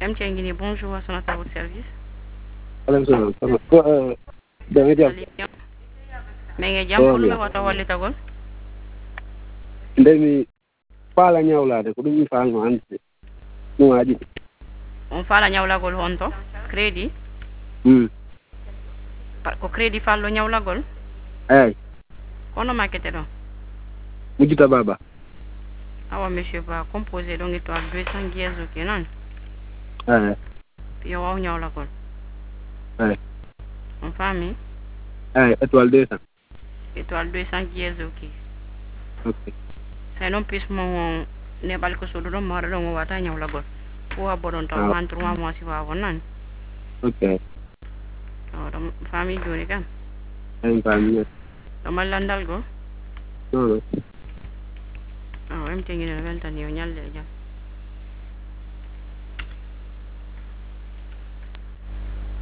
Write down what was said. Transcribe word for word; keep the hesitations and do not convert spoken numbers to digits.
M T N Guinée, bonjour, à son à votre service. Alam sana sama ko da nga jam Allez bien. Mais nga jam oh pour bien me wata wali tagol. ndemi fala nyawlade ko dum faal no ande no waji On fala nyawlagol honto. Crédit. hmm Pa- Ko crédit fallo nyawlagol. ay Kono makete don. mujita baba Awa monsieur va composer donc étoile deux cents guiers ok non. ay Puis yo waw nyawlagol. ay On famille. ay étoile deux cents Étoile deux cents guiers ok. ok Sai non pis mo ne bal ko sodo mo wara don wata nyawlagol. Ko ha bodon taw ah man trois mois si wa wonan. ok Oh, dam famille joni kan. ay fami Dama landal go. no no Ah, M T N Guinée weltani yo nyalle jam.